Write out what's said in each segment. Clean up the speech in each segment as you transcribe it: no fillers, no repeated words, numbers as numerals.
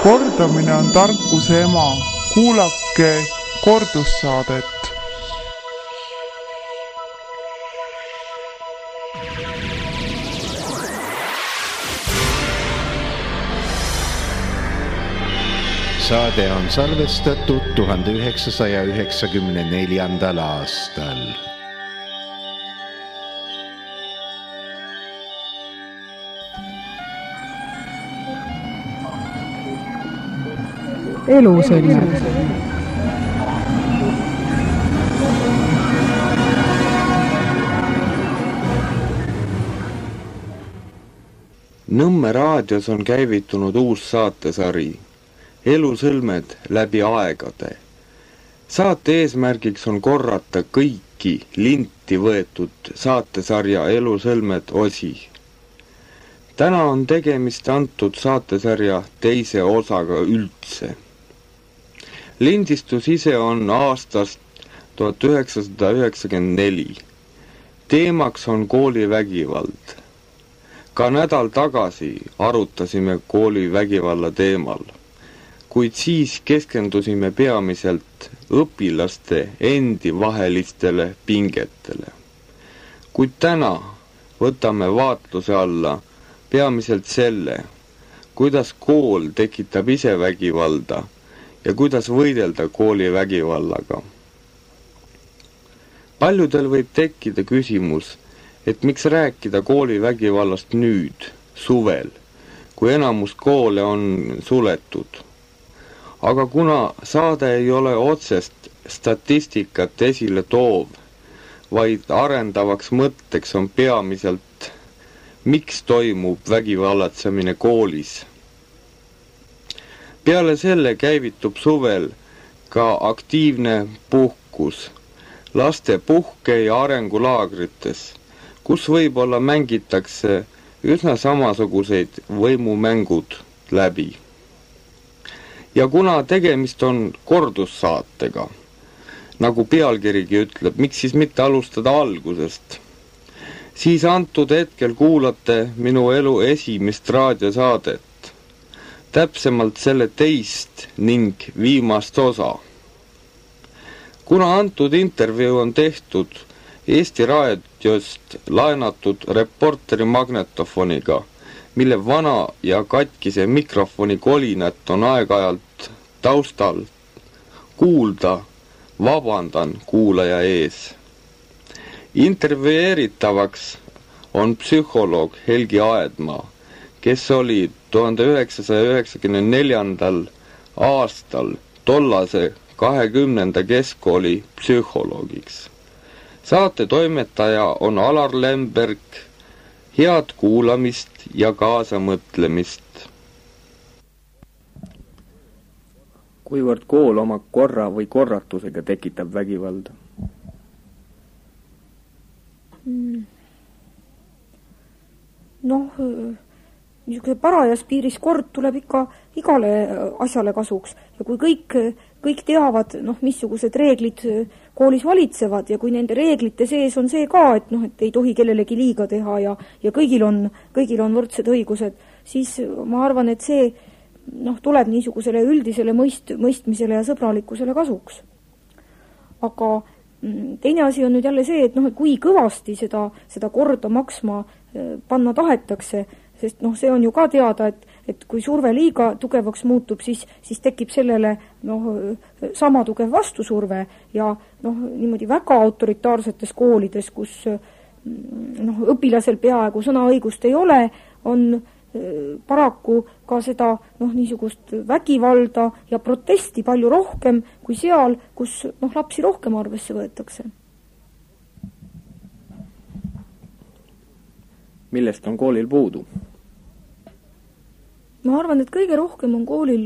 Kordamine on tarkuse ema. Kuulake kordussaadet. Saade on salvestatud 1994. aastal. Elusõlmed. Nõmme raadios on käivitunud uus saatesari Elusõlmed läbi aegade. Saate eesmärgiks on korrata kõiki linti võetud saatesarja Elusõlmed osi. Täna on tegemist antud saatesarja teise osaga üldse. Lindistus ise on aastast 1994. Teemaks on koolivägivald. Ka nädal tagasi arutasime koolivägivalla teemal, kuid siis keskendusime peamiselt õpilaste endi vahelistele pingetele. Kuid täna võtame vaatluse alla peamiselt selle, kuidas kool tekitab ise vägivalda ja kuidas võidelda koolivägivallaga. Paljudel võib tekkida küsimus, et miks rääkida koolivägivallast nüüd, suvel, kui enamus koole on suletud. Aga kuna saade ei ole otsest statistikat esile toov, vaid arendavaks mõtteks on peamiselt, miks toimub vägivallatsemine koolis. Peale selle käivitub suvel ka aktiivne puhkus laste puhke- ja arengulaagrites, kus võib-olla mängitakse üsna samasuguseid võimumängud läbi. Ja kuna tegemist on kordussaatega, nagu pealkirigi ütleb, miks siis mitte alustada algusest, siis antud hetkel kuulate minu elu esimest raadiosaadet, täpsemalt selle teist ning viimast osa. Kuna antud intervjuu on tehtud Eesti raadiost laenatud reporteri magnetofoniga, mille vana ja katkise mikrofoni kolinat on aeg-ajalt taustal kuulda, vabandan kuulaja ees. Intervjueeritavaks on psühholoog Helgi Aedmaa, kes oli 1994. aastal tollase 20. keskkooli psühholoogiks. Saate toimetaja on Alar Lemberg. Head kuulamist ja kaasamõtlemist. Kuivõrd kool oma korra või korratusega tekitab vägivalda? Niisugune parajas piiris kord tuleb ikka igale asjale kasuks. Ja kui kõik teavad, missugused reeglid koolis valitsevad ja kui nende reeglite sees on see ka, et ei tohi kellelegi liiga teha ja kõigil on võrdsed õigused, siis ma arvan, et see tuleb niisugusele üldisele mõistmisele ja sõbralikkusele kasuks. Aga teine asi on nüüd jälle see, et kui kõvasti seda korda maksma panna tahetakse, sest see on ju ka teada, et kui surve liiga tugevaks muutub, siis tekib sellele sama tugev vastusurve ja niimoodi väga autoritaarsetes koolides, kus õpilasel peaaegu sõnaõigust ei ole, on paraku ka seda niisugust vägivalda ja protesti palju rohkem kui seal, kus lapsi rohkem arvesse võetakse. Millest on koolil puudu? Ma arvan, et kõige rohkem on koolil,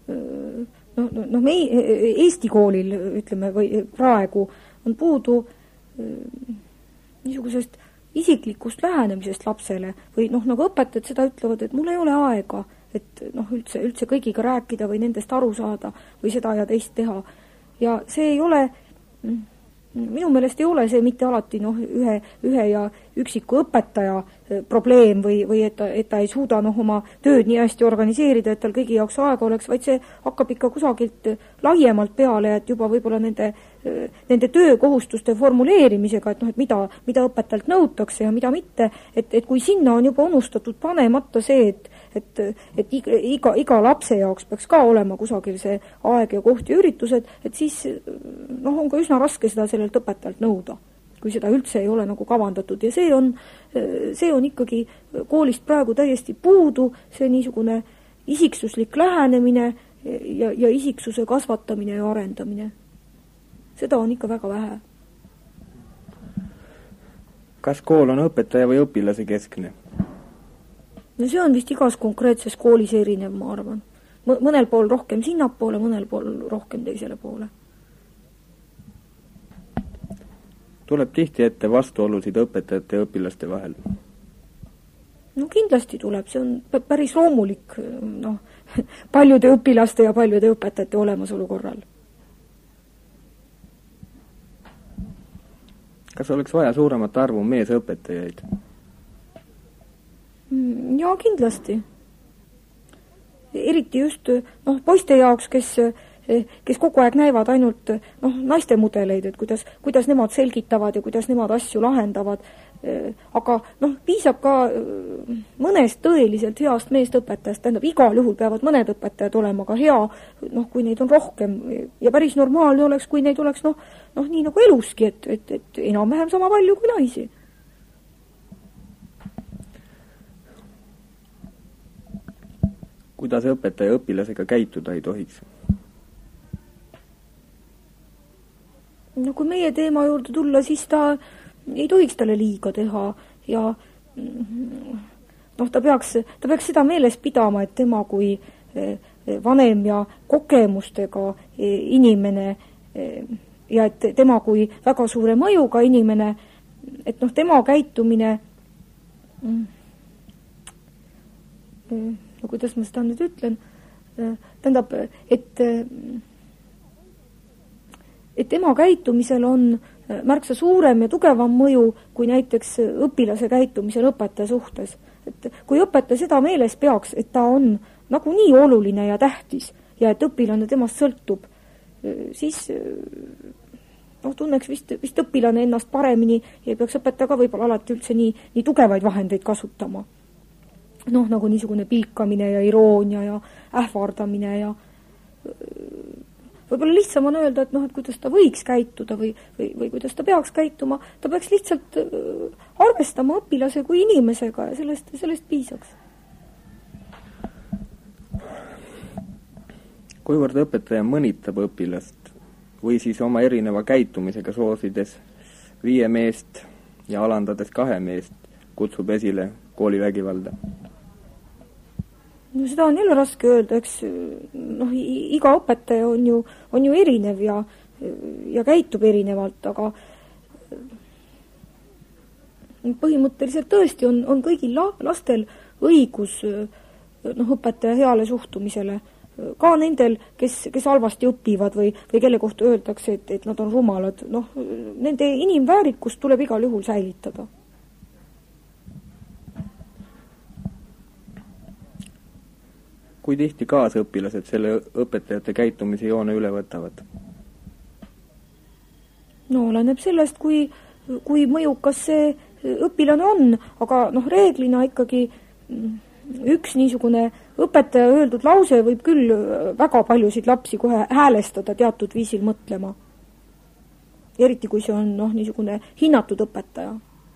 Eesti koolil, ütleme, või praegu on puudu niisugusest isiklikust lähenemisest lapsele või nagu õpetajad seda ütlevad, et mul ei ole aega, et üldse kõigiga rääkida või nendest aru saada või seda ja teist teha. Ja see ei ole, minu meelest ei ole see mitte alati ühe üksiku õpetaja probleem või et ta ei suuda oma tööd nii hästi organiseerida, et tal kõigi jaoks aega oleks, vaid see hakkab ikka kusagilt laiemalt peale, et juba võib-olla nende töökohustuste formuleerimisega, et et mida õpetajalt nõutakse ja mida mitte, et kui sinna on juba unustatud panemata see, et iga lapse jaoks peaks ka olema kusagil see aeg ja koht ja üritused, et siis on ka üsna raske seda sellelt õpetajalt nõuda, kui seda üldse ei ole nagu kavandatud ja see on ikkagi koolist praegu täiesti puudu, see niisugune isiksuslik lähenemine ja isiksuse kasvatamine ja arendamine. Seda on ikka väga vähe. Kas kool on õpetaja või õpilase keskne? No see on vist igas konkreetses koolis erinev, ma arvan. Mõnel pool rohkem sinnapoole, mõnel pool rohkem teisele poole. Tuleb tihti ette vastuolusid õpetajate ja õpilaste vahel? No kindlasti tuleb, see on päris loomulik paljude õpilaste ja paljude õpetajate olemasolu korral. Kas oleks vaja suuremat arvu meesõpetajaid? Ja kindlasti. Eriti just poiste jaoks, kes kogu aeg näivad ainult naiste mudeleid, et kuidas nemad selgitavad ja kuidas nemad asju lahendavad. Aga piisab ka mõnest tõeliselt heast meest õpetajast, tähendab igal juhul peavad mõned õpetajad olema ka hea, kui neid on rohkem ja päris normaalne oleks, kui neid oleks nii nagu eluski, et enam-vähem sama palju kui naisi. Kuidas õpetaja õpilasega käituda ei tohiks? Kui meie teema juurde tulla, siis ta ei tohiks talle liiga teha ja ta peaks seda meeles pidama, et tema kui vanem ja kogemustega inimene ja et tema kui väga suure mõjuga inimene, et tema käitumine kuidas ma seda nüüd ütlen, tähendab, et tema käitumisel on märksa suurem ja tugevam mõju kui näiteks õpilase käitumisel õpetaja suhtes. Et kui õpetaja seda meeles peaks, et ta on nagu nii oluline ja tähtis ja et õpilane temast sõltub, siis tunneks vist õpilane ennast paremini ja peaks õpetaja ka võib-olla alati üldse nii tugevaid vahendeid kasutama. Nagu niisugune pilkamine ja iroonia ja ähvardamine ja võib-olla lihtsam on öelda, et kuidas ta võiks käituda või kuidas ta peaks käituma, ta peaks lihtsalt arvestama õpilase kui inimesega ja sellest piisaks. Kuivõrd õpetaja mõnitab õpilast või siis oma erineva käitumisega soosides 5 meest ja alandades 2 meest kutsub esile koolivägivalda? Seda on jälle raske öelda, eks iga õpetaja on ju erinev ja käitub erinevalt, aga põhimõtteliselt tõesti on kõigil lastel õigus õpetaja heale suhtumisele, ka nendel, kes halvasti õpivad või kelle kohta öeldakse, et nad on rumalad. Nende inimväärikust tuleb igal juhul säilitada. Kui tihti kaasõpilased selle õpetajate käitumise joone üle võtavad? Oleneb sellest, kui mõjukas see õpilane on, aga reeglina ikkagi üks niisugune õpetaja öeldud lause võib küll väga paljusid lapsi kohe häälestada teatud viisil mõtlema. Eriti kui see on niisugune hinnatud õpetaja.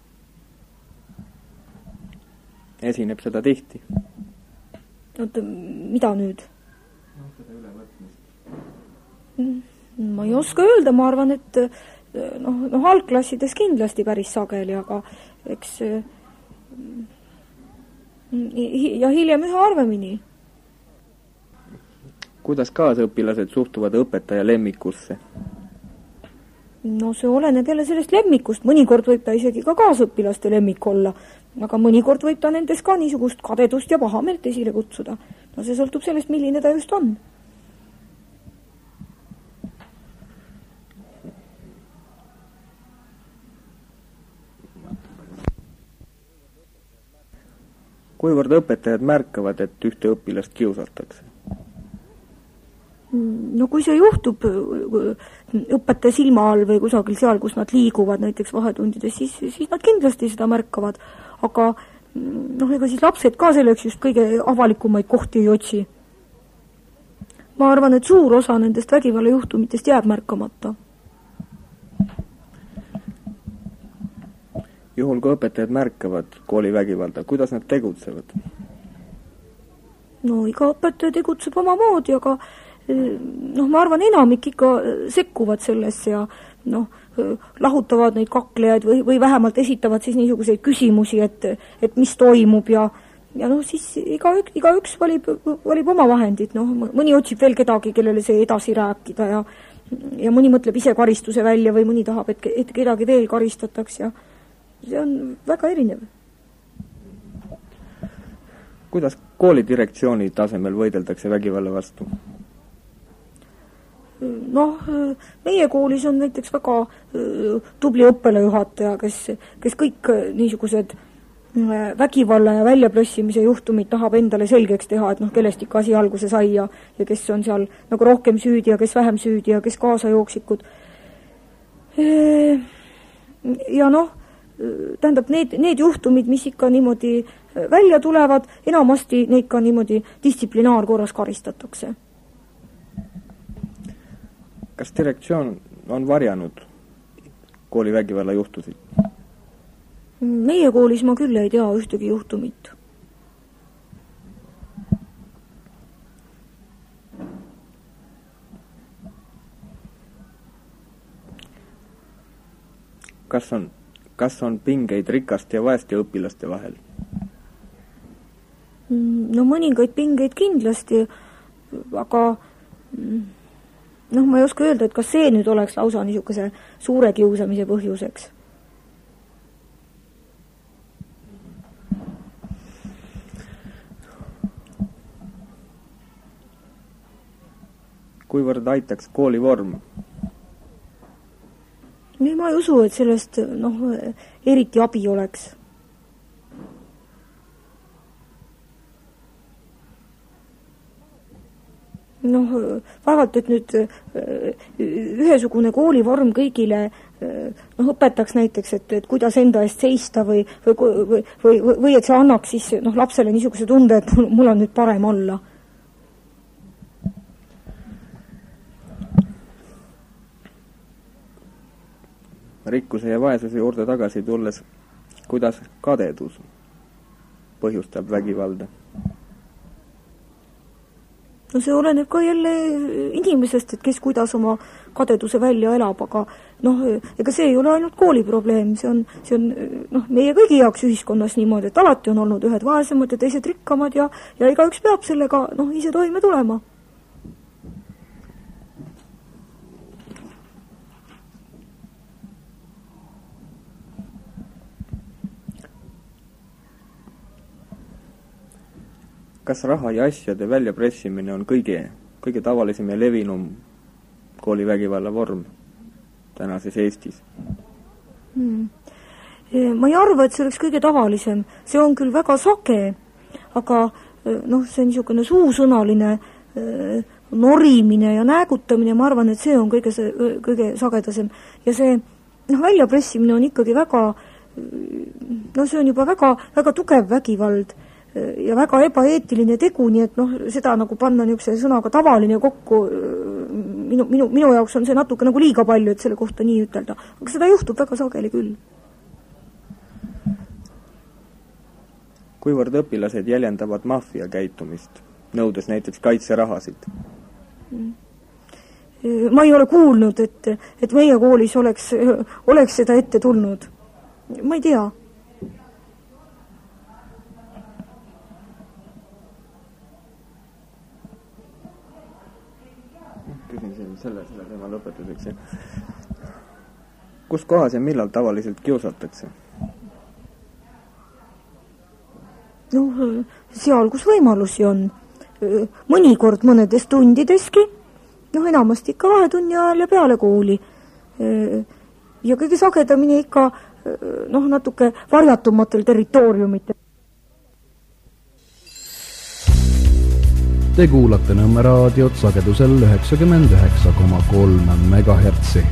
Esineb seda tihti? Mida nüüd? Ma ei oska öelda, ma arvan, et algklassides kindlasti päris sageli, aga eks ja hiljem üha harvemini. Kuidas kaasõpilased suhtuvad õpetaja lemmikusse? See oleneb jälle sellest lemmikust, mõnikord võib ta isegi ka kaasõpilaste lemmik olla, aga mõnikord võib ta nendes ka niisugust kadedust ja pahameelt esile kutsuda. See sõltub sellest, milline ta just on. kuivõrd õpetajad märkavad, et ühte õpilast kiusatakse? No kui see juhtub õpetaja silma all või kusagil seal, kus nad liiguvad näiteks vahetundides, siis nad kindlasti seda märkavad. Aga ega siis lapsed ka selleks just kõige avalikumaid kohti ei otsi. Ma arvan, et suur osa nendest vägivallajuhtumitest jääb märkamata. Juhul, kui õpetajad märkavad kooli vägivalda, kuidas nad tegutsevad? No iga õpetaja tegutseb omamoodi, aga ma arvan, enamik ikka sekkuvad sellesse ja lahutavad neid kaklejaid või vähemalt esitavad siis niisuguseid küsimusi, et mis toimub ja siis igaüks valib oma vahendid, mõni otsib veel kedagi, kellele see edasi rääkida ja mõni mõtleb ise karistuse välja või mõni tahab, et kedagi veel karistataks ja see on väga erinev. Kuidas koolidirektsiooni tasemel võideldakse vägivalla vastu? Meie koolis on näiteks väga tubli õppelajuhataja, kes kõik niisugused vägivalla ja väljapressimise juhtumid tahab endale selgeks teha, et kellest ikka asi alguse sai ja kes on seal nagu rohkem süüdi ja kes vähem süüdi ja kes kaasajooksikud. Ja tähendab, need juhtumid, mis ikka niimoodi välja tulevad, enamasti neid ka niimoodi distsiplinaarkorras karistatakse. Kas direktsioon on varjanud kooli vägivalla juhtusid? Meie koolis ma küll ei tea ühtegi juhtumit. Kas on pingeid rikaste ja vaeste õpilaste vahel? Mõningaid pingeid kindlasti, aga ma ei oska öelda, et kas see nüüd oleks lausa niisuguse suure kiusamise põhjuseks. Kuivõrd aitaks koolivorm? Ma ei usu, et sellest eriti abi oleks. Vaevalt, et nüüd ühesugune koolivorm kõigile õpetaks näiteks, et kuidas enda eest seista või et see annaks siis lapsele niisuguse tunde, et mul on nüüd parem olla. Rikkuse ja vaesuse juurde tagasi tulles, kuidas kadedus põhjustab vägivalda? See oleneb ka jälle inimesest, et kes kuidas oma kadeduse välja elab, aga ega see ei ole ainult kooli probleem, see on meie kõigi jaoks ühiskonnas niimoodi, et alati on olnud ühed vaesemad ja teised rikkamad ja igaüks peab sellega ise toime tulema. Kas raha ja asjade väljapressimine on kõige tavalisem ja levinum koolivägivalla vorm tänases Eestis? Ma ei arva, et see oleks kõige tavalisem. See on küll väga sage, aga see niisugune suusõnaline norimine ja näägutamine, ma arvan, et see on kõige sagedasem. Ja see väljapressimine on ikkagi väga, see on juba väga, väga tugev vägivald ja väga ebaeetiline tegu, nii et seda panna niisuguse sõnaga tavaline kokku, minu jaoks on see natuke liiga palju, et selle kohta nii ütelda. Aga seda juhtub väga sageli küll. Kuivõrd õpilased jäljendavad maffia käitumist, nõudes näiteks kaitserahasid? Ma ei ole kuulnud, et meie koolis oleks seda ette tulnud. Ma ei tea. Küsin selle teema lõpetuseks. Kus kohas ja millal tavaliselt kiusatakse? Seal, kus võimalusi on. Mõnikord mõnedes tundideski, enamasti ikka vahetunni ajal ja peale kooli. Ja kõige sagedamini ikka natuke varjatumatel territooriumitel. Te kuulate Nõmme raadiot sagedusel 99,3 MHz.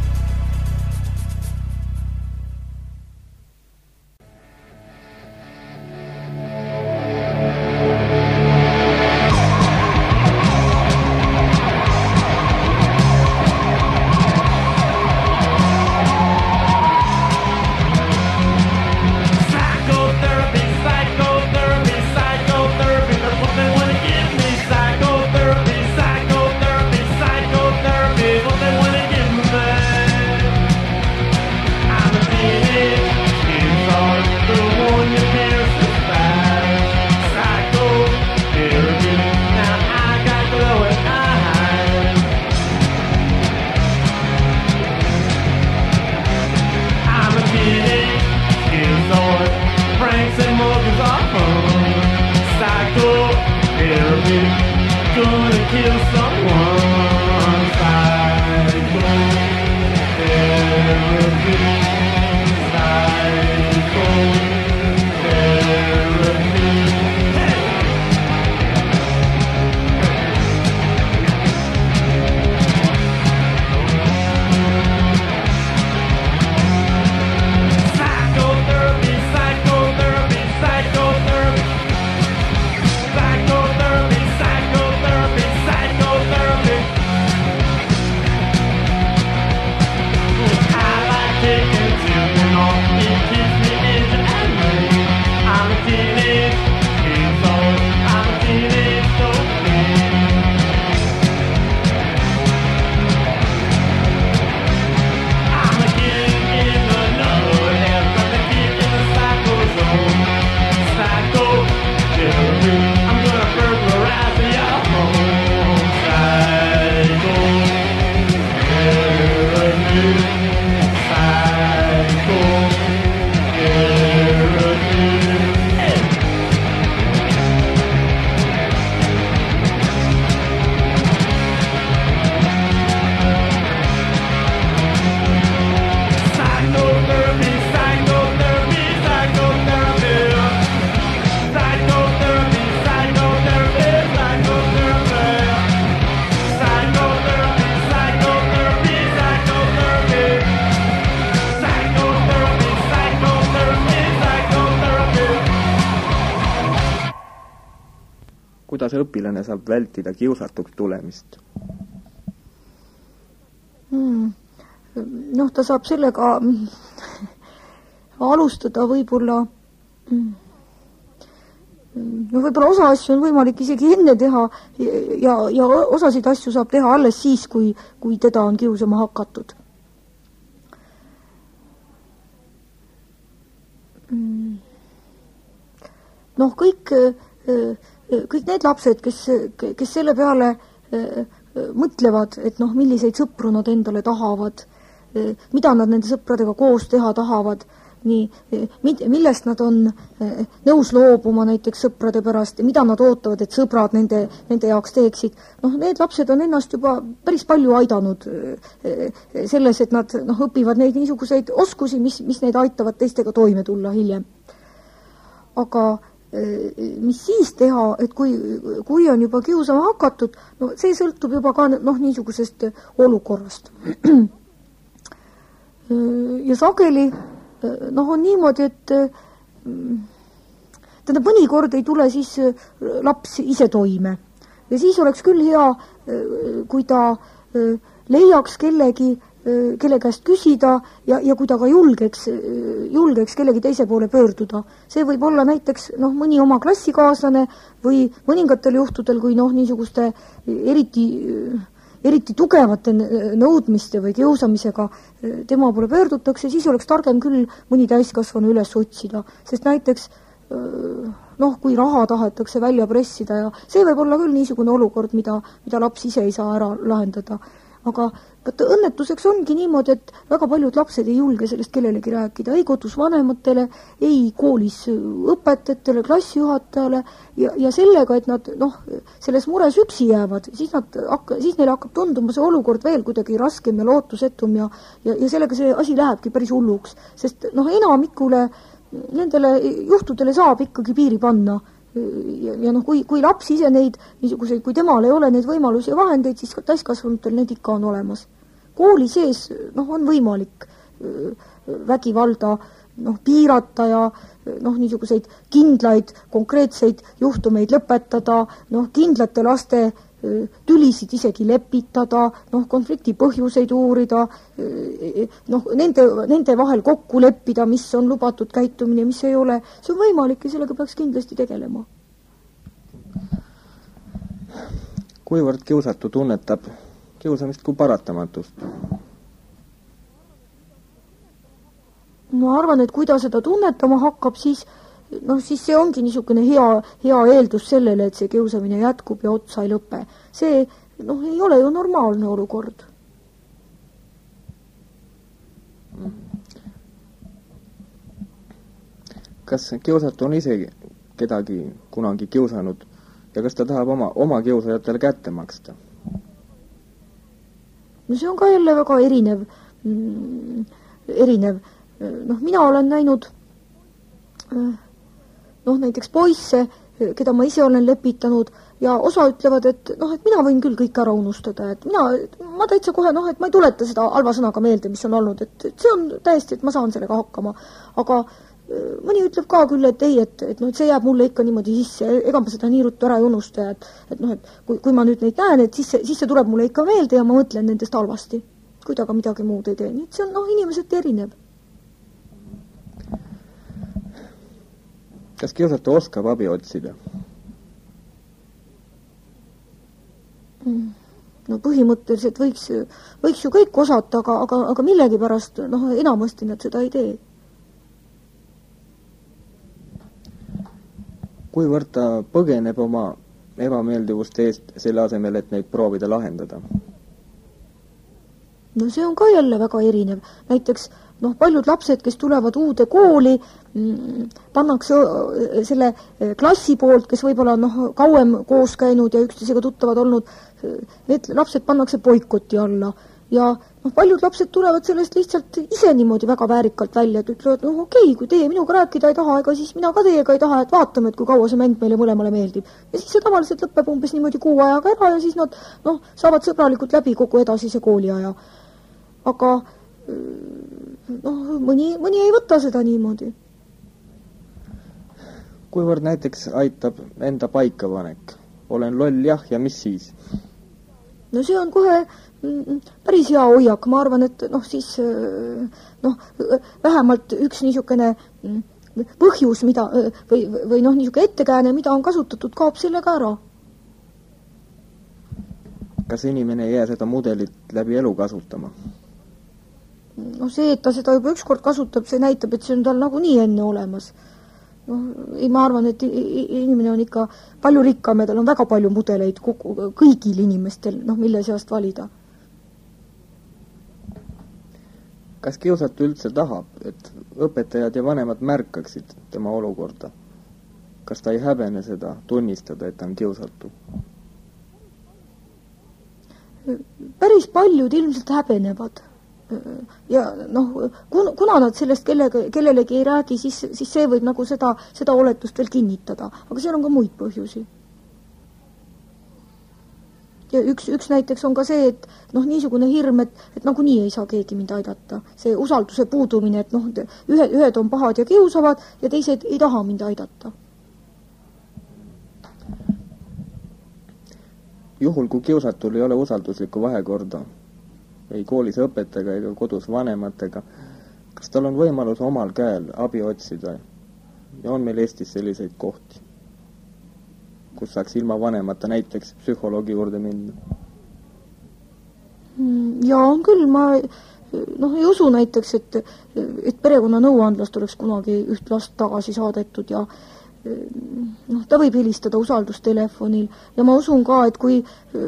kuidas õpilane saab vältida kiusatuks tulemist? Noh, ta saab sellega alustada võib-olla võib-olla osa asju on võimalik isegi enne teha ja osasid asju saab teha alles siis, kui teda on kiusama hakatud. Noh, kõik need lapsed, kes selle peale mõtlevad, et noh, milliseid sõpru nad endale tahavad, mida nad nende sõpradega koos teha tahavad, millest nad on nõus loobuma näiteks sõprade pärast ja mida nad ootavad, et sõbrad nende jaoks teeksid. Noh, need lapsed on ennast juba päris palju aidanud selles, et nad õpivad neid niisuguseid oskusi, mis neid aitavad teistega toime tulla hiljem. Aga mis siis teha, et kui on juba kiusama hakatud, no see sõltub juba ka niisugusest olukorrast. Ja sageli on niimoodi, et tähendab, mõnikord ei tule siis laps ise toime. Ja siis oleks küll hea, kui ta leiaks kelle käest küsida ja kui ta ka julgeks kellegi teise poole pöörduda. See võib olla näiteks mõni oma klassikaaslane või mõningatel juhtudel, kui niisuguste eriti tugevate nõudmiste või kiusamisega tema poole pöördutakse, siis oleks targem küll mõni täiskasvanu üles otsida. Sest näiteks kui raha tahetakse välja pressida ja see võib olla küll niisugune olukord, mida laps ise ei saa ära lahendada. Aga õnnetuseks ongi niimoodi, et väga paljud lapsed ei julge sellest kellelegi rääkida, ei kodus vanematele, ei koolis õpetajatele, klassijuhatajale ja sellega, et nad selles mures üksi jäävad, siis neile hakkab tunduma see olukord veel kuidagi raskem ja lootusetum ja sellega see asi lähebki päris hulluks, sest enamikule nendele juhtudele saab ikkagi piiri panna. ja noh, kui laps ise neid niisuguseid, kui temal ei ole neid võimalusi ja vahendeid, siis täiskasvanutel need ikka on olemas. Kooli sees on võimalik vägivalda piirata ja niisuguseid kindlaid konkreetseid juhtumeid lõpetada, kindlate laste tülisid isegi lepitada, konflikti põhjuseid uurida, nende vahel kokku leppida, mis on lubatud käitumine, mis ei ole. See on võimalik ja sellega peaks kindlasti tegelema. Kuivõrd kiusatu tunnetab kiusamist kui paratamatust? Ma arvan, et kui ta seda tunnetama hakkab, siis see ongi niisugune hea eeldus sellele, et see kiusamine jätkub ja otsa ei lõpe. See ei ole ju normaalne olukord. Kas kiusatu on ise kedagi kunagi kiusanud ja kas ta tahab oma kiusajatele kätte maksta? See on ka jälle väga erinev. Mina olen näinud näiteks poisse, keda ma ise olen lepitanud ja osa ütlevad, et mina võin küll kõik ära unustada, et ma täitsa kohe, et ma ei tuleta seda halva sõnaga meelde, mis on olnud, et see on täiesti, et ma saan sellega hakkama. Aga mõni ütleb ka küll, et ei, et see jääb mulle ikka niimoodi sisse, ega ma seda nii ruttu ära ei unusta, et kui ma nüüd neid näen, et siis see tuleb mulle ikka meelde ja ma mõtlen nendest halvasti, kui ta ka midagi muud ei tee. Nii et see on inimesed erinev. Kas kiusatu oskab abi otsida? Põhimõtteliselt võiks ju kõik osata, aga millegipärast enamasti nad seda ei tee. Kuivõrd ta põgeneb oma ebameeldivuste eest selle asemel, et neid proovida lahendada? See on ka jälle väga erinev. Näiteks paljud lapsed, kes tulevad uude kooli, pannakse selle klassi poolt, kes võib-olla kauem koos käinud ja üksteisega tuttavad olnud, need lapsed pannakse boikoti alla. Ja paljud lapsed tulevad sellest lihtsalt ise niimoodi väga väärikalt välja, et ütlevad, okei, kui teie minuga rääkida ei taha, ega siis mina ka teiega ei taha, et vaatame, et kui kaua see mäng meile mõlemale meeldib. Ja siis see tavaliselt lõpeb umbes niimoodi 6 ajaga ära ja siis nad saavad sõbralikult läbi kogu edasise kooliaja. Aga mõni ei võta seda niimoodi. Kuivõrd näiteks aitab enda paikapanek? Olen loll jah ja mis siis? See on kohe päris hea hoiak. Ma arvan, et siis vähemalt üks niisugune põhjus, mida või niisugune ettekääne, mida on kasutatud, kaob sellega ära. Kas inimene ei jää seda mudelit läbi elu kasutama? See, et ta seda juba ükskord kasutab, see näitab, et see on tal nagunii enne olemas. Ma arvan, et inimene on ikka palju rikkam ja tal on väga palju mudeleid kõigil inimestel, mille seast valida. Kas kiusatu üldse tahab, et õpetajad ja vanemad märkaksid tema olukorda? Kas ta ei häbene seda tunnistada, et ta on kiusatu? Päris paljud ilmselt häbenevad. Ja kuna nad sellest kellelegi ei räägi, siis see võib seda oletust veel kinnitada. Aga seal on ka muid põhjusi. Ja üks näiteks on ka see, et niisugune hirm, et nagunii ei saa keegi mind aidata. See usalduse puudumine, et ühed on pahad ja kiusavad ja teised ei taha mind aidata. Juhul, kui kiusatul ei ole usalduslikku vahekorda, ei koolis õpetajaga ega kodus vanematega, kas tal on võimalus omal käel abi otsida? Ja on meil Eestis selliseid kohti, kus saaks ilma vanemata näiteks psühholoogi juurde minna? Ja on küll, ma ei usu näiteks, et perekonna nõuandlast oleks kunagi üht last tagasi saadetud ja ta võib helistada usaldustelefonil ja ma usun ka, et kui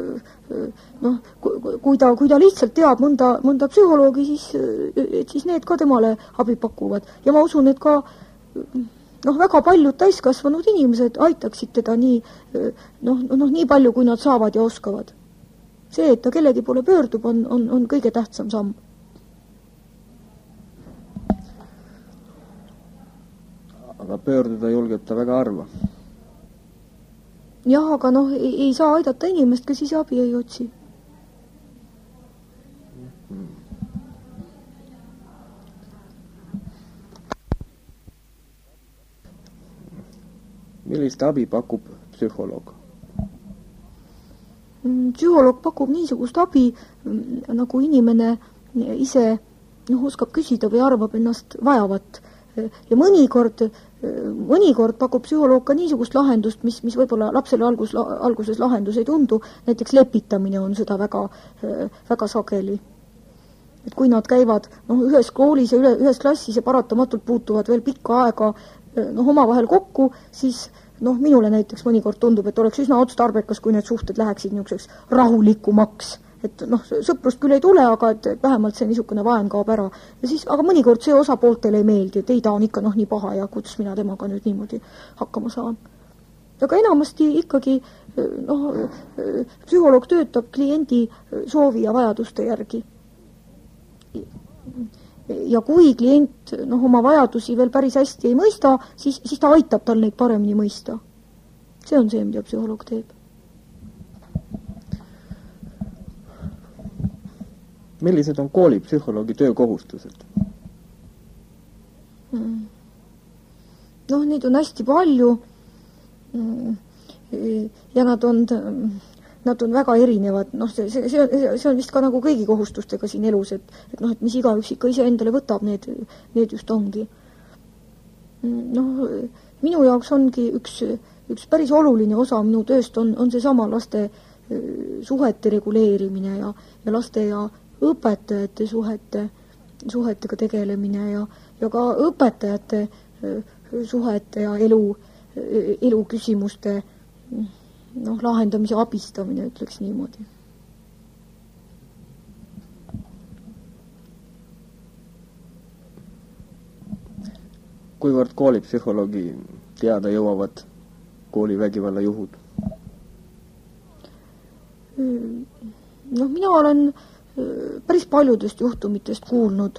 ta lihtsalt teab mõnda psühholoogi, siis need ka temale abi pakuvad. Ja ma usun, et ka väga paljud täiskasvanud inimesed aitaksid teda nii palju, kui nad saavad ja oskavad. See, et ta kellegi poole pöördub, on kõige tähtsam samm. Aga pöörduda julgeb ta väga harva. jah, aga noh, ei saa aidata inimest, kes ise abi ei otsi. Millist abi pakub psühholoog? Psühholoog pakub niisugust abi, nagu inimene ise oskab küsida või arvab ennast vajavat. Ja mõnikord pakub psühholoog ka niisugust lahendust, mis võib-olla lapsele alguses lahendus ei tundu, näiteks lepitamine on seda väga, väga sageli. Et kui nad käivad ühes koolis ja ühes klassis ja paratamatult puutuvad veel pikka aega omavahel kokku, siis minule näiteks mõnikord tundub, et oleks üsna otstarbekas, kui need suhted läheksid niisuguseks rahulikumaks. Et sõprust küll ei tule, aga et vähemalt see niisugune vaen kaob ära. Ja siis, aga mõnikord see osapooltele ei meeldi, et ei, ta on ikka nii paha ja kuidas mina temaga nüüd niimoodi hakkama saan. Aga enamasti ikkagi psühholoog töötab kliendi soovi ja vajaduste järgi. Ja kui klient oma vajadusi veel päris hästi ei mõista, siis ta aitab tal neid paremini mõista. See on see, mida psühholoog teeb. Millised on koolipsühholoogi töökohustused? Neid on hästi palju ja nad on väga erinevad. See on vist ka nagu kõigi kohustustega siin elus, et mis igaüks ikka ise endale võtab, need just ongi. Minu jaoks ongi üks päris oluline osa minu tööst on seesama laste suhete reguleerimine ja laste ja õpetajate suhetega tegelemine ja ka õpetajate suhete ja elu küsimuste lahendamise abistamine, ütleks niimoodi. Kuivõrd koolipsühholoogi teada jõuavad koolivägivalla juhud? Mina olen päris paljudest juhtumitest kuulnud.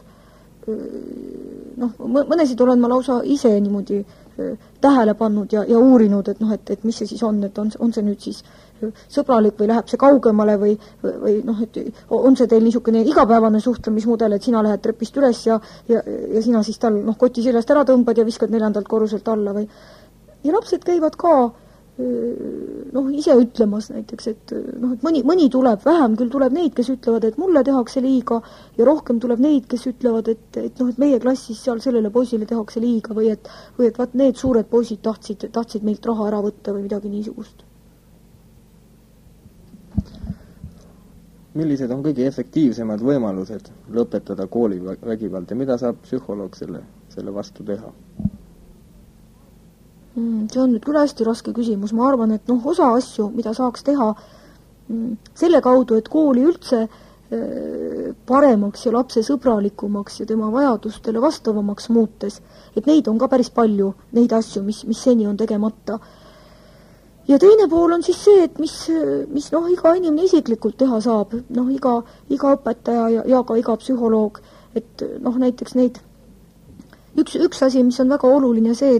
Mõnesid olen ma lausa ise niimoodi tähele pannud ja uurinud, et mis see siis on, et on see nüüd siis sõbralik või läheb see kaugemale või et on see teil niisugune igapäevane suhtlemismudel, et sina lähed trepist üles ja sina siis tal koti seljast ära tõmbad ja viskad 4. korruselt alla või. Ja lapsed käivad ka ise ütlemas näiteks, et mõni tuleb, vähem küll tuleb neid, kes ütlevad, et mulle tehakse liiga ja rohkem tuleb neid, kes ütlevad, et meie klassis seal sellele poisile tehakse liiga või et vaat need suured poisid tahtsid meilt raha ära võtta või midagi niisugust. Millised on kõige efektiivsemad võimalused lõpetada koolivägivald ja mida saab psühholoog selle vastu teha? See on nüüd küll hästi raske küsimus. Ma arvan, et osa asju, mida saaks teha selle kaudu, et kooli üldse paremaks ja lapse sõbralikumaks ja tema vajadustele vastavamaks muutes, et neid on ka päris palju, neid asju, mis seni on tegemata. Ja teine pool on siis see, et mis iga inimene isiklikult teha saab, iga õpetaja ja ka iga psühholoog, et näiteks neid üks asi, mis on väga oluline see,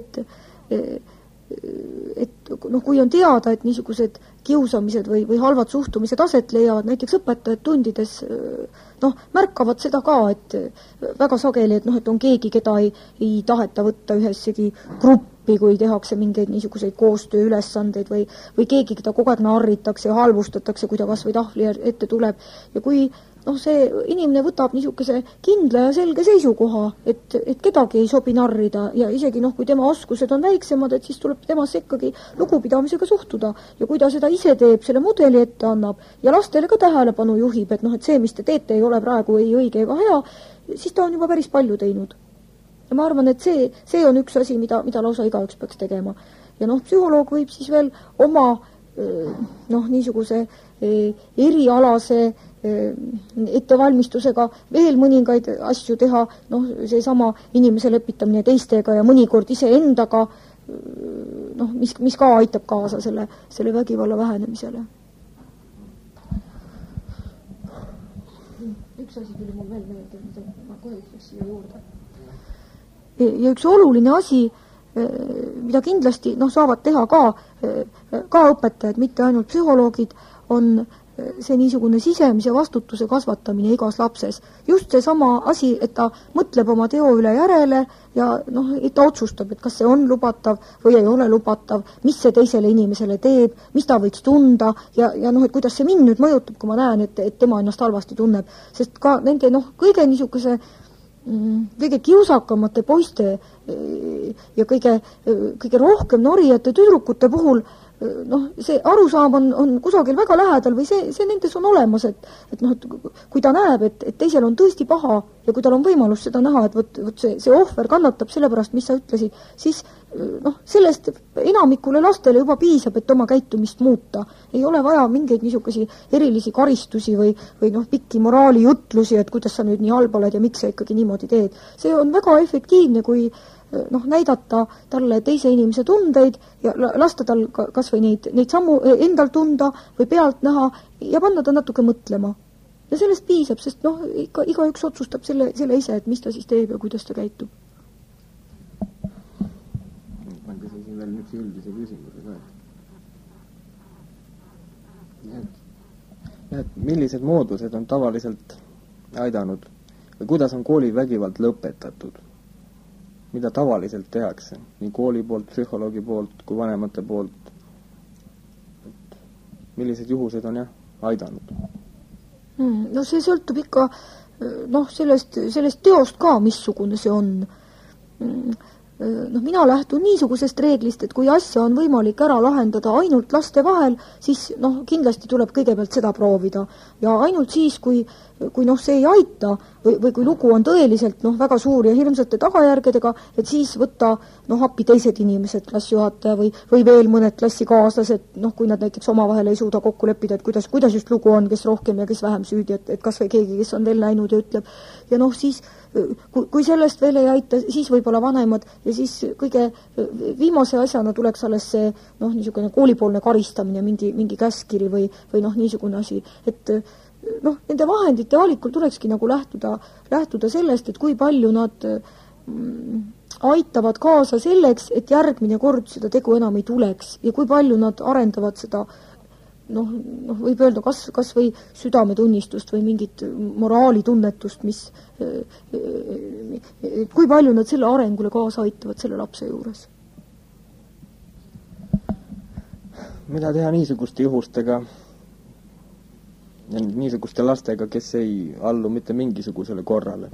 et kui on teada, et niisugused kiusamised või halvad suhtumised aset leiavad, näiteks õpetajad tundides märkavad seda ka, et väga sageli, et on keegi, keda ei taheta võtta ühessegi gruppi, kui tehakse mingeid niisuguseid koostööülesandeid või keegi, keda kogu aeg narritakse ja halvustatakse, kui ta kas või tahvli ette tuleb. Ja kui see inimene võtab niisuguse kindla ja selge seisukoha, et kedagi ei sobi narrida ja isegi kui tema oskused on väiksemad, et siis tuleb temasse ikkagi lugupidamisega suhtuda. Ja kui ta seda ise teeb, selle mudeli ette annab ja lastele ka tähelepanu juhib, et see, mis te teete, ei ole praegu ei õige ega hea, siis ta on juba päris palju teinud. Ja ma arvan, et see on üks asi, mida lausa igaüks peaks tegema. Ja psühholoog võib siis veel oma niisuguse erialase ettevalmistusega veel mõningaid asju teha, seesama inimese lepitamine teistega ja mõnikord iseendaga, mis ka aitab kaasa selle vägivalla vähenemisele. Üks asi tuli mul veel meelde, mida ma kohe ütles siia juurde. Ja üks oluline asi mida kindlasti saavad teha ka õpetajad, mitte ainult psühholoogid, on see niisugune sisemise vastutuse kasvatamine igas lapses. Just see sama asi, et ta mõtleb oma teo üle järele ja et ta otsustab, et kas see on lubatav või ei ole lubatav, mis see teisele inimesele teeb, mis ta võiks tunda ja et kuidas see mind nüüd mõjutab, kui ma näen, et tema ennast halvasti tunneb. Sest ka nende kõige niisuguse kõige kiusakamate poiste ja kõige rohkem norijate tüdrukute puhul see arusaam on kusagil väga lähedal või see nendes on olemas, et kui ta näeb, et teisel on tõesti paha ja kui tal on võimalus seda näha, et võt see ohver kannatab selle pärast, mis sa ütlesid, siis sellest enamikule lastele juba piisab, et oma käitumist muuta. Ei ole vaja mingeid niisugusi erilisi karistusi või pikki moraalijutlusi, et kuidas sa nüüd nii halb oled ja miks sa ikkagi niimoodi teed. See on väga efektiivne, kui näidata talle teise inimese tundeid ja lasta tal kas või neid sammu endal tunda või pealt näha ja panna ta natuke mõtlema. Ja sellest piisab, sest igaüks otsustab selle ise, et mis ta siis teeb ja kuidas ta käitub. Ma küsisin veel üks üldise küsimuse ka. Millised moodused on tavaliselt aidanud või kuidas on koolivägivald lõpetatud? Mida tavaliselt tehakse, nii kooli poolt, psühholoogi poolt kui vanemate poolt. Millised juhused on aidanud? See sõltub ikka sellest teost ka, missugune see on. Mina lähtun niisugusest reeglist, et kui asja on võimalik ära lahendada ainult laste vahel, siis kindlasti tuleb kõigepealt seda proovida. Ja ainult siis, kui see ei aita või kui lugu on tõeliselt väga suur ja hirmsate tagajärgedega, et siis võtta appi teised inimesed, klassijuhataja või veel mõned klassikaaslased, kui nad näiteks omavahel ei suuda kokku leppida, et kuidas just lugu on, kes rohkem ja kes vähem süüdi, et kas või keegi, kes on veel näinud ja ütleb. Ja siis kui sellest veel ei aita, siis võib-olla vanemad ja siis kõige viimase asjana tuleks alles see niisugune koolipoolne karistamine, mingi käskiri või niisugune asi, et nende vahendite valikul tulekski lähtuda sellest, et kui palju nad aitavad kaasa selleks, et järgmine kord seda tegu enam ei tuleks ja kui palju nad arendavad seda võib öelda kas või südametunnistust või mingit moraalitunnetust, kui palju nad selle arengule kaasa aitavad selle lapse juures. Mida teha niisuguste juhustega ja niisuguste lastega, kes ei allu mitte mingisugusele korrale?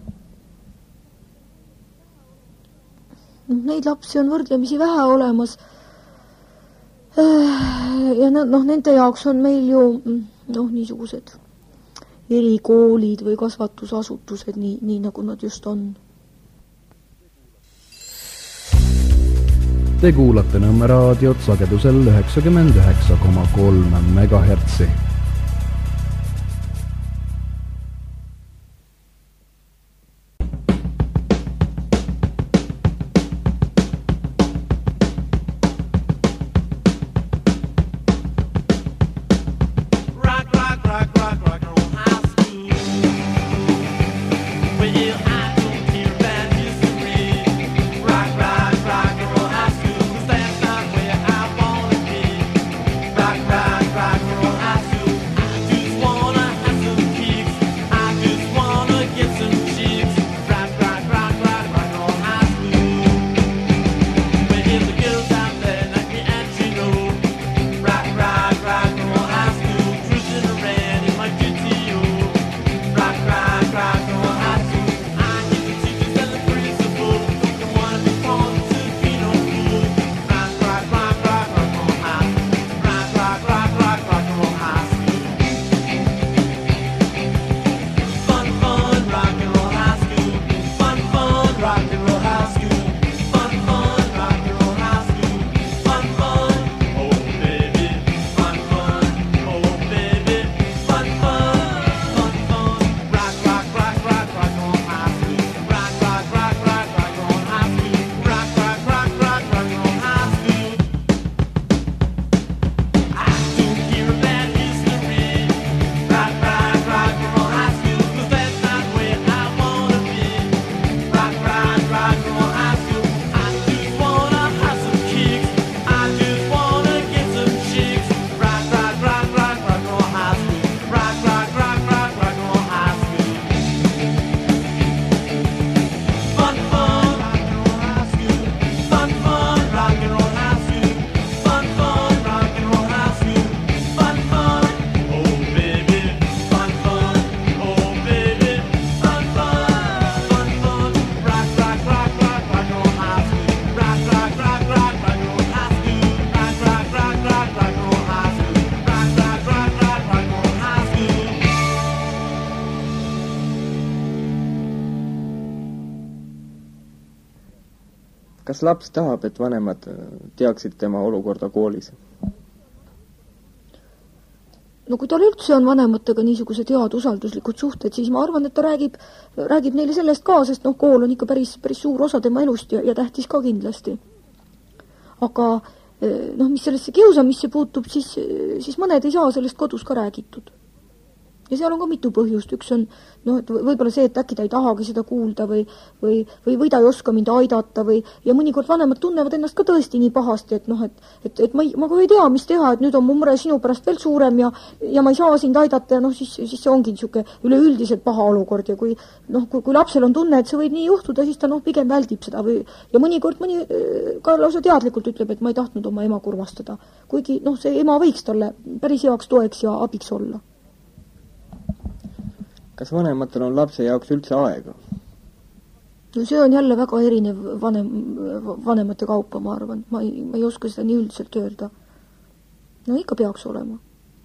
Neid lapsi on võrdlemisi vähe olemas. Ja nende jaoks on meil ju niisugused erikoolid või kasvatusasutused, nii nagu nad just on. Te kuulate Nõmme raadiot sagedusel 99,3 MHz. Rock, rock, rock, roll high school. kas laps tahab, et vanemad teaksid tema olukorda koolis? No kui tal üldse on vanematega niisugused head usalduslikud suhted, siis ma arvan, et ta räägib neile sellest ka, sest kool on ikka päris suur osa tema elust ja tähtis ka kindlasti. Aga mis sellesse kiusamisse puutub, siis mõned ei saa sellest kodus ka räägitud. Ja seal on ka mitu põhjust. Üks on, et võib-olla see, et äkki ta ei tahagi seda kuulda või ta ei oska mind aidata ja mõnikord vanemad tunnevad ennast ka tõesti nii pahasti, et ma ei tea, mis teha, et nüüd on mu mure sinu pärast veel suurem ja ma ei saa sind aidata ja siis see ongi niisugune üleüldiselt paha olukord ja kui lapsel on tunne, et see võib nii juhtuda, siis ta pigem väldib seda ja mõnikord mõni ka lausa teadlikult ütleb, et ma ei tahtnud oma ema kurvastada. Kuigi see ema võiks talle päris heaks toeks ja abiks olla. Kas vanematel on lapse jaoks üldse aega? No see on jälle väga erinev vanemate kaupa, ma arvan. Ma ei oska seda nii üldiselt öelda. No ikka peaks olema.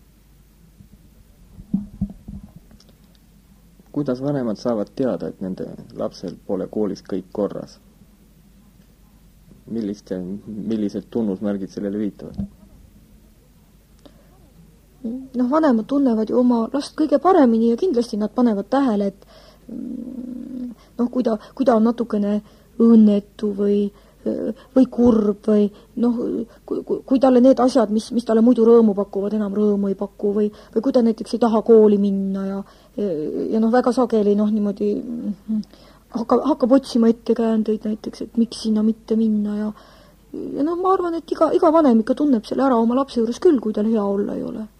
Kuidas vanemad saavad teada, et nende lapsel pole koolis kõik korras? Millised tunnusmärgid sellele viitavad? Vanemad tunnevad ju oma last kõige paremini ja kindlasti nad panevad tähele, et kui ta on natukene õnnetu või kurb või kui talle need asjad, mis talle muidu rõõmu pakuvad, enam rõõmu ei paku või kui ta näiteks ei taha kooli minna ja väga sageli niimoodi hakkab otsima ettekäändeid näiteks, et miks sinna mitte minna ja ma arvan, et iga vanem ikka tunneb selle ära oma lapse juures küll, kui tal hea olla ei ole.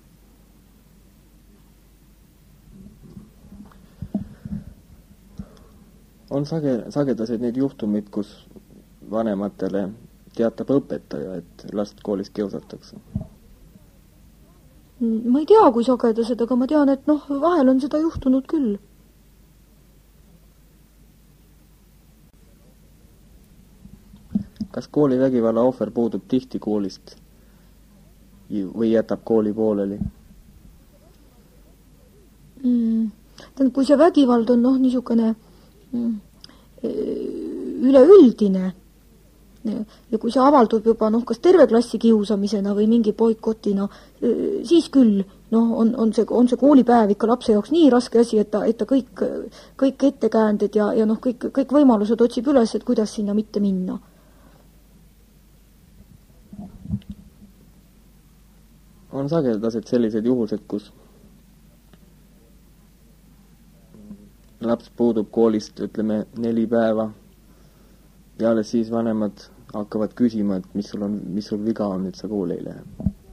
On sagedased need juhtumid, kus vanematele teatab õpetaja, et last koolis kiusatakse? Ma ei tea, kui sagedased, aga ma tean, et vahel on seda juhtunud küll. Kas koolivägivalla ohver puudub tihti koolist või jätab kooli pooleli? Kui see vägivald on niisugune üleüldine ja kui see avaldub juba kas terve klassi kiusamisena või mingi boikotina, siis küll on see koolipäev ikka lapse jaoks nii raske asi, et ta kõik ettekäänded ja kõik võimalused otsib üles, et kuidas sinna mitte minna. On sagedased sellised juhused, kus laps puudub koolist, 4 päeva ja alles siis vanemad hakkavad küsima, et mis sul viga on, et sa kooli ei lähe.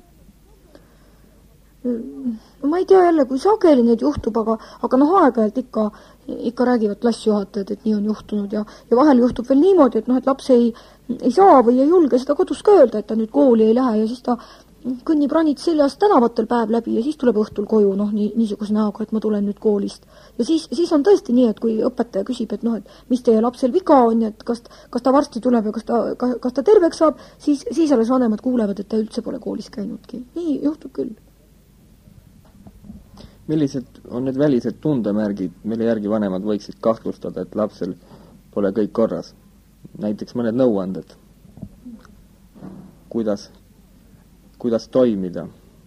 Ma ei tea jälle, kui sageli need juhtub, aga aeg-ajalt ikka räägivad klassijuhatajad, et nii on juhtunud ja vahel juhtub veel niimoodi, et laps ei saa või ei julge seda kodus ka öelda, et ta nüüd kooli ei lähe ja siis ta kõnnib ranit seljas tänavatel päev läbi ja siis tuleb õhtul koju, niisuguse näoga, et ma tulen nüüd koolist. Ja siis on tõesti nii, et kui õpetaja küsib, et mis teie lapsel viga on ja et kas ta varsti tuleb ja kas ta terveks saab, siis alles vanemad kuulevad, et ta üldse pole koolis käinudki. Nii juhtub küll. Millised on need välised tundemärgid, mille järgi vanemad võiksid kahtlustada, et lapsel pole kõik korras? Näiteks mõned nõuanded. Kuidas toimida?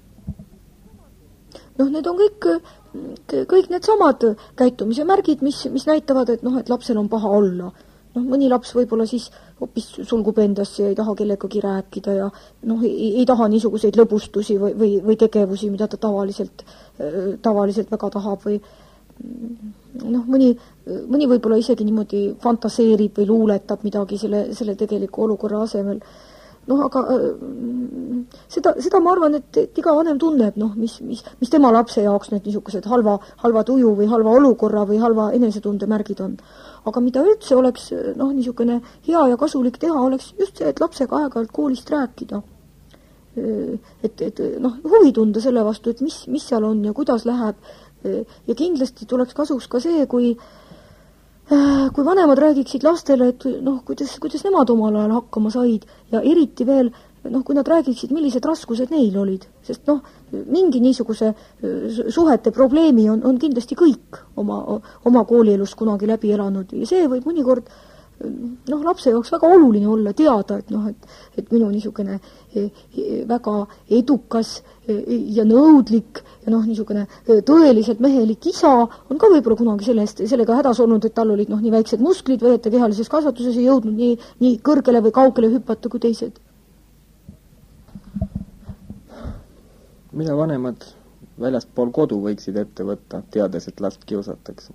Need on kõik need samad käitumise märgid, mis näitavad, et lapsel on paha olla. Mõni laps võib-olla siis hoopis sulgub endasse ja ei taha kellegagi rääkida ja ei taha niisuguseid lõbustusi või tegevusi, mida ta tavaliselt väga tahab või mõni võib-olla isegi niimoodi fantaseerib või luuletab midagi selle tegeliku olukorra asemel. Aga seda ma arvan, et iga vanem tunneb, mis tema lapse jaoks need niisugused halva tuju või halva olukorra või halva enesetunde märgid on. Aga mida üldse oleks niisugune hea ja kasulik teha, oleks just see, et lapsega aeg-ajalt koolist rääkida. Et huvi tunda selle vastu, et mis seal on ja kuidas läheb. Ja kindlasti tuleks kasuks ka see, kui vanemad räägiksid lastele, et kuidas nemad omal ajal hakkama said ja eriti veel, kui nad räägiksid, millised raskused neil olid, sest mingi niisuguse suhete probleemi on kindlasti kõik oma koolielus kunagi läbi elanud ja see võib mõnikord lapse jaoks väga oluline olla, teada, et minu niisugune väga edukas ja nõudlik ja niisugune tõeliselt mehelik isa on ka võib-olla kunagi sellega hädas olnud, et tal olid nii väiksed musklid või et ta kehalises kasvatuses ei jõudnud nii kõrgele või kaugele hüpata kui teised. Mida vanemad väljaspool kodu võiksid ette võtta, teades, et last kiusatakse?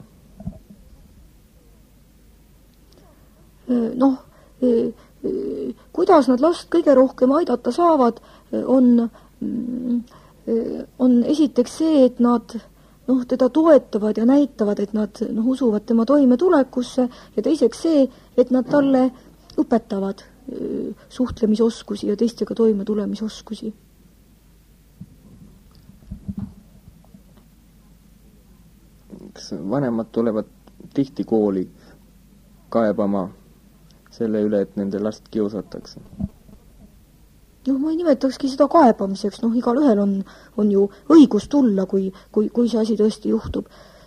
Kuidas nad last kõige rohkem aidata saavad, on esiteks see, et nad teda toetavad ja näitavad, et nad usuvad tema toimetulekusse ja teiseks see, et nad talle õpetavad suhtlemisoskusi ja teistega toimetulemisoskusi. Kas vanemad tulevad tihti kooli kaebama selle üle, et nende last kiusatakse? Ma ei nimetakski seda kaebamiseks, igal ühel on ju õigus tulla, kui see asi tõesti juhtub.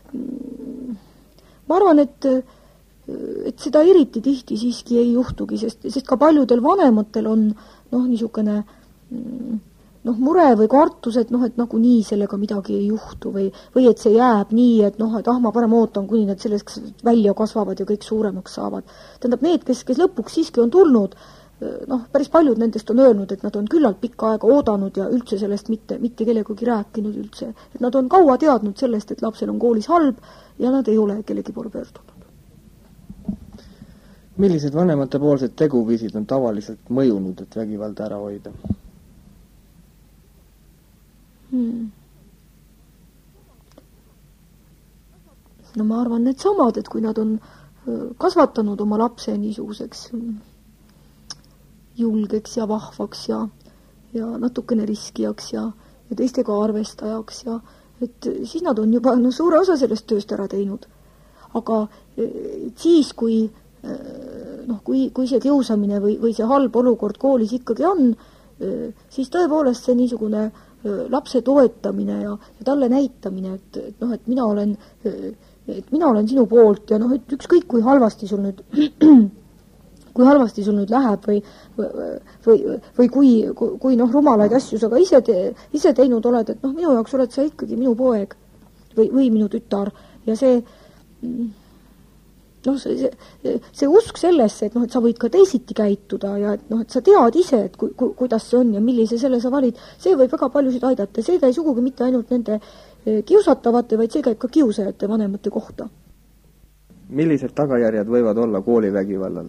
Ma arvan, et seda eriti tihti siiski ei juhtugi, sest ka paljudel vanematel on niisugune mure või kartus, et nagunii sellega midagi ei juhtu või et see jääb nii, et ma parem ootan, kuni nad selleks välja kasvavad ja kõik suuremaks saavad. Tähendab, need, kes lõpuks siiski on tulnud, päris paljud nendest on öelnud, et nad on küllalt pikka aega oodanud ja üldse sellest mitte kellegagi rääkinud üldse. Et nad on kaua teadnud sellest, et lapsel on koolis halb ja nad ei ole kellegi poole pöördunud. Millised vanemate poolsed teguviisid on tavaliselt mõjunud, et vägivalda ära hoida? Ma arvan need samad, et kui nad on kasvatanud oma lapse niisuguseks julgeks ja vahvaks ja natukene riskijaks ja teistega arvestajaks ja et siis nad on juba suure osa sellest tööst ära teinud. Aga siis, kui see kiusamine või see halb olukord koolis ikkagi on, siis tõepoolest see niisugune lapse toetamine ja talle näitamine, et mina olen sinu poolt ja et ükskõik kui halvasti sul nüüd läheb või kui rumalaid asju sa ka ise teinud oled, et minu jaoks oled sa ikkagi minu poeg või minu tütar ja see usk sellesse, et sa võid ka teisiti käituda ja et sa tead ise, et kuidas see on ja millise selle sa valid, see võib väga paljusid aidata. See käi sugugi mitte ainult nende kiusatavate, vaid see käib ka kiusajate vanemate kohta. Millised tagajärjed võivad olla koolivägivallal?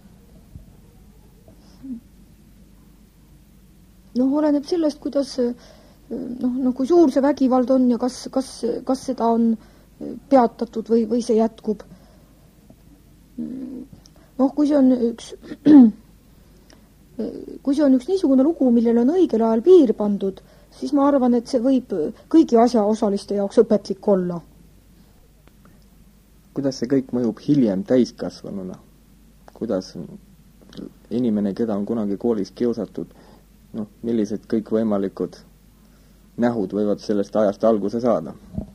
Oleneb sellest, kuidas kui suur see vägivald on ja kas seda on peatatud või see jätkub. Kui see on üks niisugune lugu, millel on õigel ajal piir pandud, siis ma arvan, et see võib kõigi asjaosaliste jaoks õpetlik olla. Kuidas see kõik mõjub hiljem täiskasvanuna? Kuidas inimene, keda on kunagi koolis kiusatud, millised kõik võimalikud nähud võivad sellest ajast alguse saada?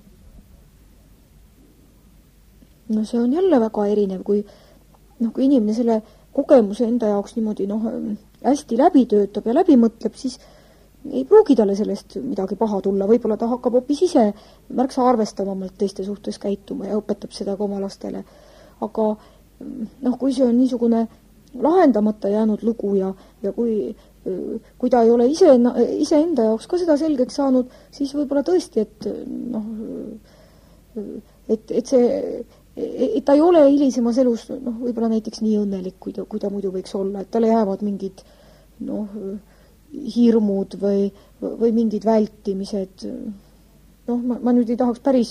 See on jälle väga erinev, kui inimene selle kogemuse enda jaoks niimoodi hästi läbi töötab ja läbi mõtleb, siis ei pruugi talle sellest midagi paha tulla. Võib-olla ta hakkab hoopis ise märksa arvestavamalt teiste suhtes käituma ja õpetab seda ka oma lastele. Aga kui see on niisugune lahendamata jäänud lugu ja kui ta ei ole iseenda jaoks ka seda selgeks saanud, siis võib-olla tõesti, et ta ei ole hilisemas elus võib-olla näiteks nii õnnelik, kui ta muidu võiks olla, et talle jäävad mingid hirmud või mingid vältimised. Ma nüüd ei tahaks päris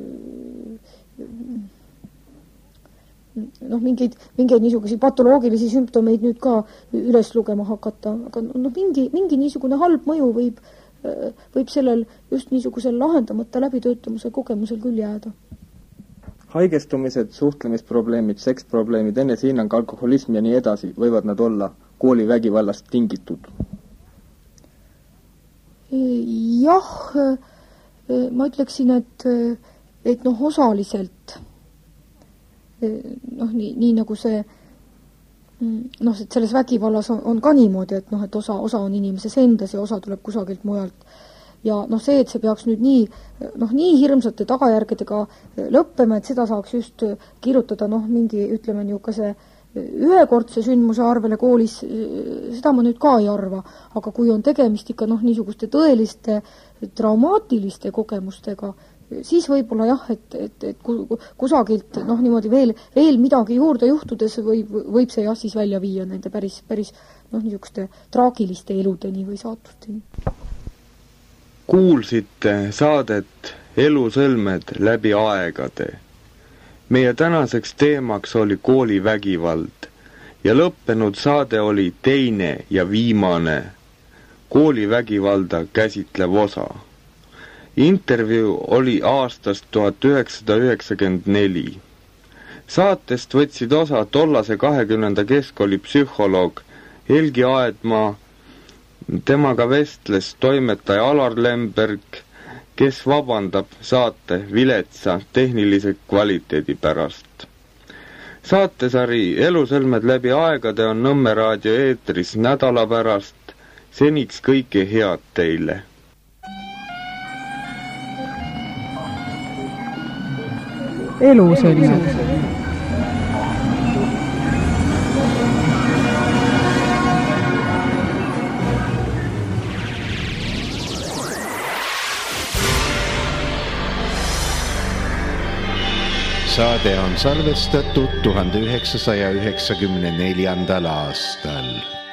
mingeid niisuguseid patoloogilisi sümptomeid nüüd ka üles lugema hakata, aga mingi niisugune halb mõju võib sellel just niisugusel lahendamata läbitöötamise kogemusel küll jääda. Haigestumised, suhtlemisprobleemid, seksprobleemid, enesehinnang, alkoholism ja nii edasi, võivad nad olla koolivägivallast tingitud? Jah, ma ütleksin, et osaliselt nii nagu see noh, et selles vägivallas on ka niimoodi, et noh, et osa on inimeses endas ja osa tuleb kusagilt mujalt. Ja noh, see, et see peaks nüüd nii hirmsate tagajärgedega lõppema, et seda saaks just kirjutada mingi, ütleme niisuguse ühekordse sündmuse arvele koolis, seda ma nüüd ka ei arva, aga kui on tegemist ikka niisuguste tõeliste traumaatiliste kogemustega, siis võib-olla jah, et kusagilt niimoodi veel midagi juurde juhtudes võib see jah siis välja viia nende päris niisuguste traagiliste eludeni või saatusteni. Kuulsite saadet Elusõlmed läbi aegade. Meie tänaseks teemaks oli koolivägivald ja lõppenud saade oli teine ja viimane koolivägivalda käsitlev osa. Intervjuu oli aastast 1994. Saatest võtsid osa tollase 20. keskkooli psühholoog Helgi Aedmaa, temaga vestles toimetaja Alar Lemberg, kes vabandab saate viletsa tehnilise kvaliteedi pärast. Saatesari Elusõlmed läbi aegade on Nõmme raadio eetris nädala pärast. Seniks kõike head teile! Elusõlmed. Saade on salvestatud 1994. aastal.